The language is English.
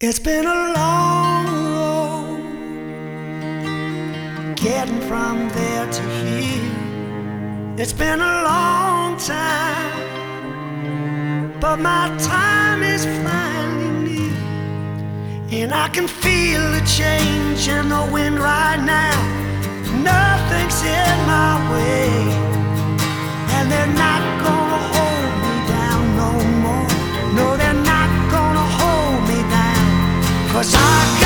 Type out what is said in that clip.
It's been a long road getting from there to here. It's been a long time, but my time is finally near. And I can feel the change in the wind right now. Nothing's in my way, and they're not gonna hold me down no more. No, they're not gonna hold me down, 'cause I